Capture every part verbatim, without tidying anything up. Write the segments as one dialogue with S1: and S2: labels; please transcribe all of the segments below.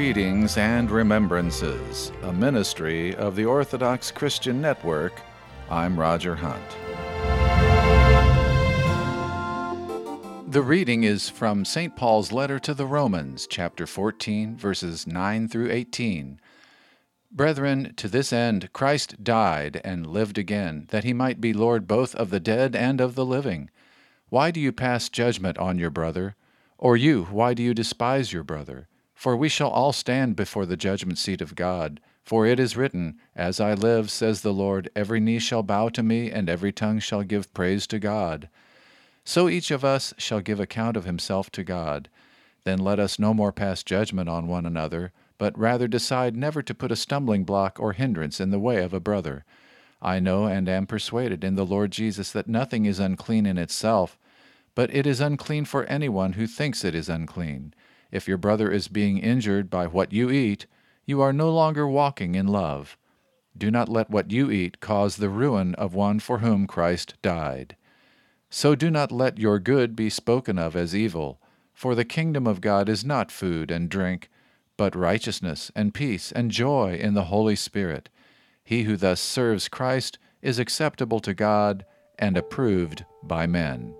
S1: Readings and Remembrances, a ministry of the Orthodox Christian Network. I'm Roger Hunt. The reading is from Saint Paul's letter to the Romans, chapter fourteen, verses nine through eighteen. Brethren, to this end Christ died and lived again, that he might be Lord both of the dead and of the living. Why do you pass judgment on your brother? Or you, why do you despise your brother? For we shall all stand before the judgment seat of God. For it is written, As I live, says the Lord, every knee shall bow to me, and every tongue shall give praise to God. So each of us shall give account of himself to God. Then let us no more pass judgment on one another, but rather decide never to put a stumbling block or hindrance in the way of a brother. I know and am persuaded in the Lord Jesus that nothing is unclean in itself, but it is unclean for anyone who thinks it is unclean. If your brother is being injured by what you eat, you are no longer walking in love. Do not let what you eat cause the ruin of one for whom Christ died. So do not let your good be spoken of as evil, for the kingdom of God is not food and drink, but righteousness and peace and joy in the Holy Spirit. He who thus serves Christ is acceptable to God and approved by men.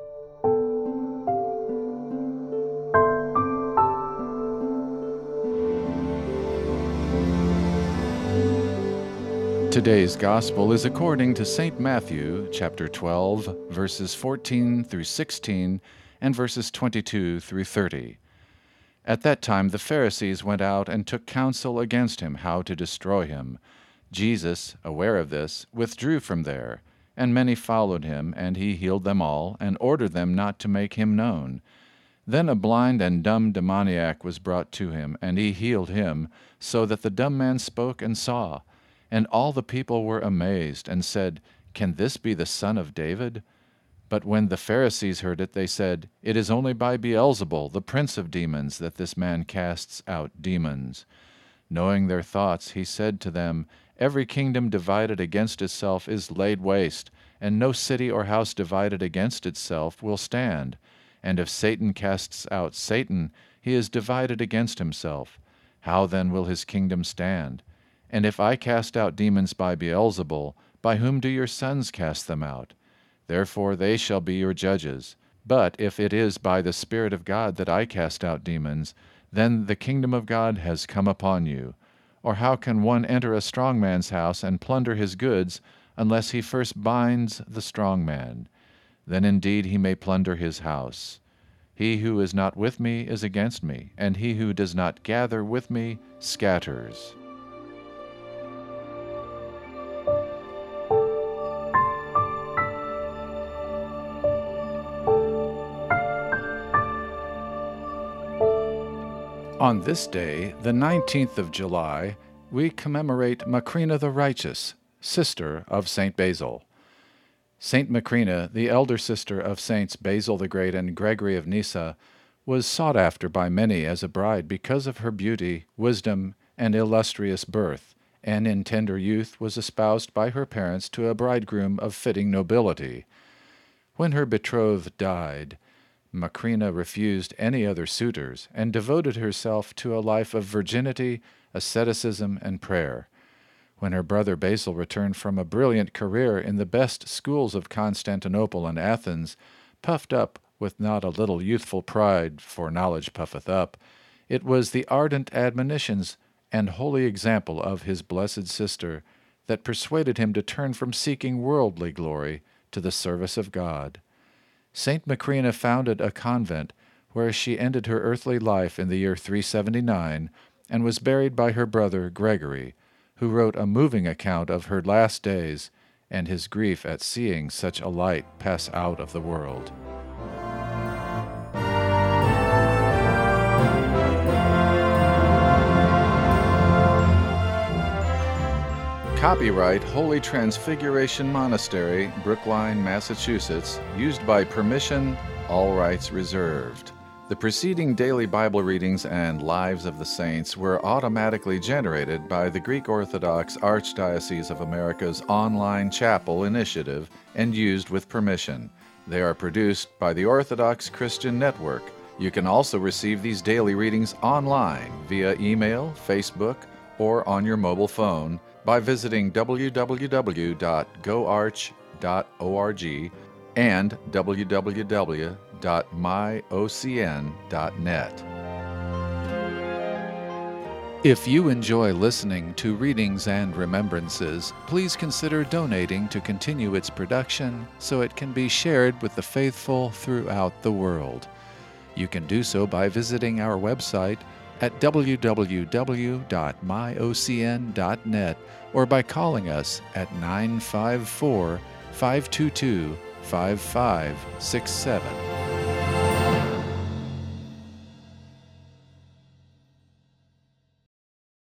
S1: Today's Gospel is according to Saint Matthew, chapter twelve, verses fourteen through sixteen, and verses twenty-two through thirty. At that time the Pharisees went out and took counsel against him how to destroy him. Jesus, aware of this, withdrew from there, and many followed him, and he healed them all, and ordered them not to make him known. Then a blind and dumb demoniac was brought to him, and he healed him, so that the dumb man spoke and saw. And all the people were amazed, and said, Can this be the son of David? But when the Pharisees heard it, they said, It is only by Beelzebul, the prince of demons, that this man casts out demons. Knowing their thoughts, he said to them, Every kingdom divided against itself is laid waste, and no city or house divided against itself will stand. And if Satan casts out Satan, he is divided against himself. How then will his kingdom stand? And if I cast out demons by Beelzebul, by whom do your sons cast them out? Therefore they shall be your judges. But if it is by the Spirit of God that I cast out demons, then the kingdom of God has come upon you. Or how can one enter a strong man's house and plunder his goods, unless he first binds the strong man? Then indeed he may plunder his house. He who is not with me is against me, and he who does not gather with me scatters. On this day, the nineteenth of July, we commemorate Macrina the Righteous, sister of Saint Basil. Saint Macrina, the elder sister of Saints Basil the Great and Gregory of Nyssa, was sought after by many as a bride because of her beauty, wisdom, and illustrious birth, and in tender youth was espoused by her parents to a bridegroom of fitting nobility. When her betrothed died, Macrina refused any other suitors and devoted herself to a life of virginity, asceticism, and prayer. When her brother Basil returned from a brilliant career in the best schools of Constantinople and Athens, puffed up with not a little youthful pride, for knowledge puffeth up, it was the ardent admonitions and holy example of his blessed sister that persuaded him to turn from seeking worldly glory to the service of God. Saint Macrina founded a convent where she ended her earthly life in the year three seventy-nine and was buried by her brother Gregory, who wrote a moving account of her last days and his grief at seeing such a light pass out of the world. Copyright Holy Transfiguration Monastery, Brookline, Massachusetts, used by permission, all rights reserved. The preceding daily Bible readings and Lives of the Saints were automatically generated by the Greek Orthodox Archdiocese of America's online chapel initiative and used with permission. They are produced by the Orthodox Christian Network You can also receive these daily readings online via email, Facebook, or on your mobile phone by visiting w w w dot go arch dot org and w w w dot my o c n dot net. If you enjoy listening to Readings and Remembrances, please consider donating to continue its production so it can be shared with the faithful throughout the world. You can do so by visiting our website at w w w dot my o c n dot net or by calling us at nine five four, five two two, five five six seven.